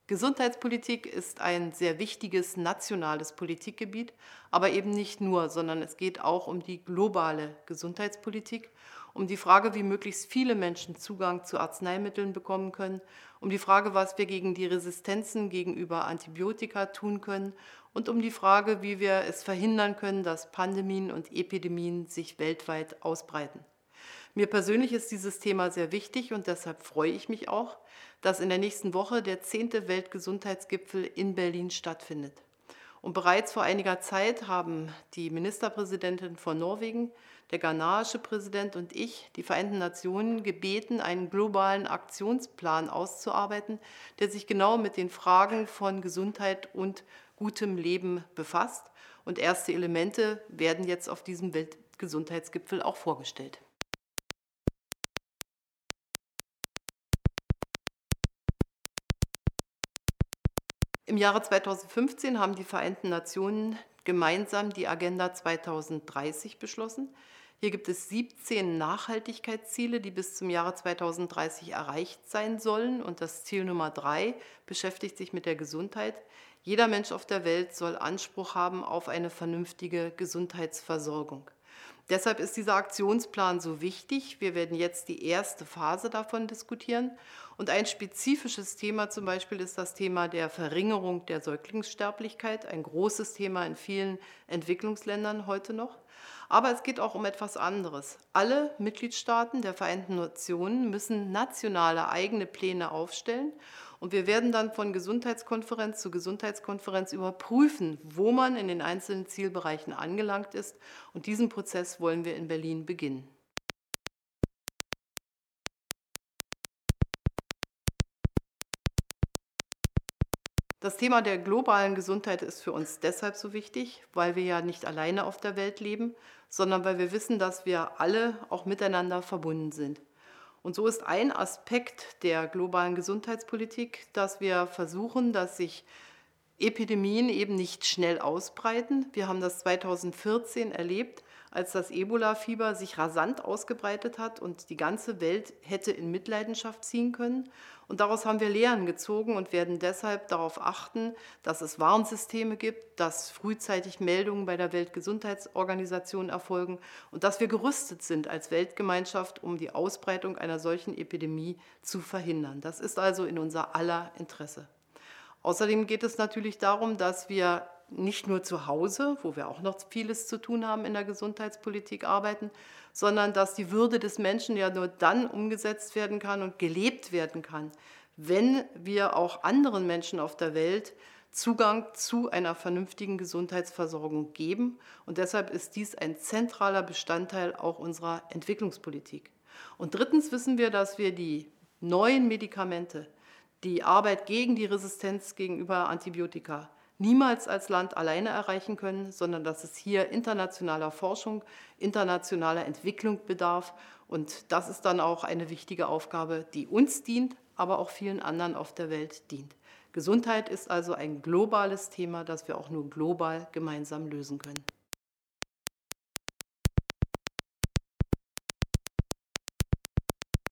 Gesundheitspolitik ist ein sehr wichtiges nationales Politikgebiet, aber eben nicht nur, sondern es geht auch um die globale Gesundheitspolitik, um die Frage, wie möglichst viele Menschen Zugang zu Arzneimitteln bekommen können, um die Frage, was wir gegen die Resistenzen gegenüber Antibiotika tun können und um die Frage, wie wir es verhindern können, dass Pandemien und Epidemien sich weltweit ausbreiten. Mir persönlich ist dieses Thema sehr wichtig und deshalb freue ich mich auch, dass in der nächsten Woche der 10. Weltgesundheitsgipfel in Berlin stattfindet. Und bereits vor einiger Zeit haben die Ministerpräsidentin von Norwegen, der ghanaische Präsident und ich die Vereinten Nationen gebeten, einen globalen Aktionsplan auszuarbeiten, der sich genau mit den Fragen von Gesundheit und gutem Leben befasst. Und erste Elemente werden jetzt auf diesem Weltgesundheitsgipfel auch vorgestellt. Im Jahre 2015 haben die Vereinten Nationen gemeinsam die Agenda 2030 beschlossen. Hier gibt es 17 Nachhaltigkeitsziele, die bis zum Jahre 2030 erreicht sein sollen. Und das Ziel Nummer 3 beschäftigt sich mit der Gesundheit. Jeder Mensch auf der Welt soll Anspruch haben auf eine vernünftige Gesundheitsversorgung. Deshalb ist dieser Aktionsplan so wichtig. Wir werden jetzt die erste Phase davon diskutieren. Und ein spezifisches Thema zum Beispiel ist das Thema der Verringerung der Säuglingssterblichkeit, ein großes Thema in vielen Entwicklungsländern heute noch. Aber es geht auch um etwas anderes. Alle Mitgliedstaaten der Vereinten Nationen müssen nationale eigene Pläne aufstellen. Und wir werden dann von Gesundheitskonferenz zu Gesundheitskonferenz überprüfen, wo man in den einzelnen Zielbereichen angelangt ist. Und diesen Prozess wollen wir in Berlin beginnen. Das Thema der globalen Gesundheit ist für uns deshalb so wichtig, weil wir ja nicht alleine auf der Welt leben, sondern weil wir wissen, dass wir alle auch miteinander verbunden sind. Und so ist ein Aspekt der globalen Gesundheitspolitik, dass wir versuchen, dass sich Epidemien eben nicht schnell ausbreiten. Wir haben das 2014 erlebt, als das Ebola-Fieber sich rasant ausgebreitet hat und die ganze Welt hätte in Mitleidenschaft ziehen können. Und daraus haben wir Lehren gezogen und werden deshalb darauf achten, dass es Warnsysteme gibt, dass frühzeitig Meldungen bei der Weltgesundheitsorganisation erfolgen und dass wir gerüstet sind als Weltgemeinschaft, um die Ausbreitung einer solchen Epidemie zu verhindern. Das ist also in unser aller Interesse. Außerdem geht es natürlich darum, dass wir nicht nur zu Hause, wo wir auch noch vieles zu tun haben in der Gesundheitspolitik, arbeiten, sondern dass die Würde des Menschen ja nur dann umgesetzt werden kann und gelebt werden kann, wenn wir auch anderen Menschen auf der Welt Zugang zu einer vernünftigen Gesundheitsversorgung geben. Und deshalb ist dies ein zentraler Bestandteil auch unserer Entwicklungspolitik. Und drittens wissen wir, dass wir die neuen Medikamente, die Arbeit gegen die Resistenz gegenüber Antibiotika niemals als Land alleine erreichen können, sondern dass es hier internationaler Forschung, internationaler Entwicklung bedarf. Und das ist dann auch eine wichtige Aufgabe, die uns dient, aber auch vielen anderen auf der Welt dient. Gesundheit ist also ein globales Thema, das wir auch nur global gemeinsam lösen können.